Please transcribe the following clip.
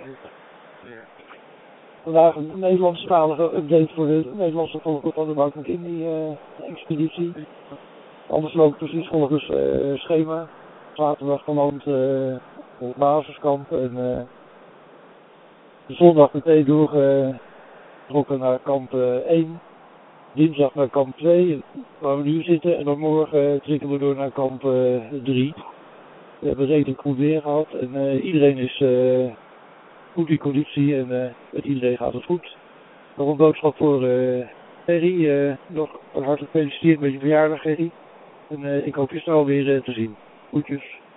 Vandaag een Nederlandstalige update voor de Nederlandse volk van de Wout McKinley expeditie. Alles loopt precies volgens schema. Zaterdag geland op basiskamp en zondag meteen doorgetrokken naar kamp 1. Dinsdag naar kamp 2, waar we nu zitten, en dan morgen trekken we door naar kamp 3. We hebben redelijk goed weer gehad en iedereen is goed in conditie en met iedereen gaat het goed. Nog een boodschap voor Gerry, nog hartelijk gefeliciteerd met je verjaardag, Gerry. En ik hoop je snel weer te zien. Groetjes.